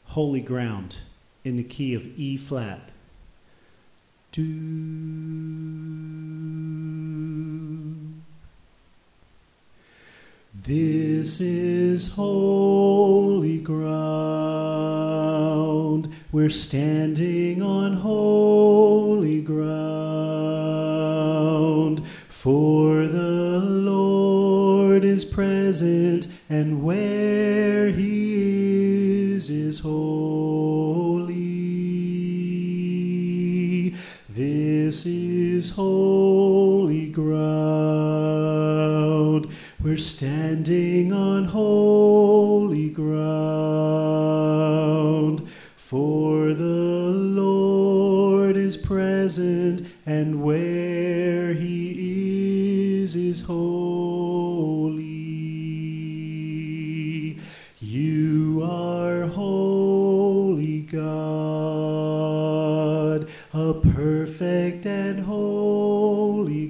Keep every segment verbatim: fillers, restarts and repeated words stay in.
Holy Ground in the key of E flat. Do. This is holy ground. We're standing on holy ground. For the Lord is present, and where he is is holy. This is holy ground. We're standing on holy ground. For the Lord is present, and where he is is holy. You are holy God, a perfect and holy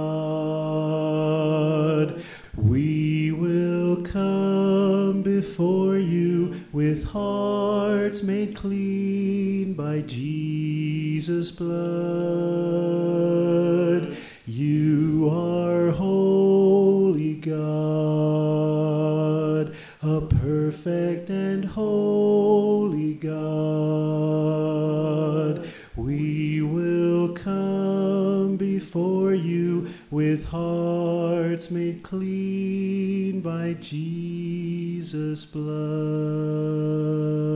God. We will come before you with hearts made clean by Jesus' blood. You are holy God, a perfect and holy God. We will come before you with hearts made clean by Jesus' blood. Jesus' blood.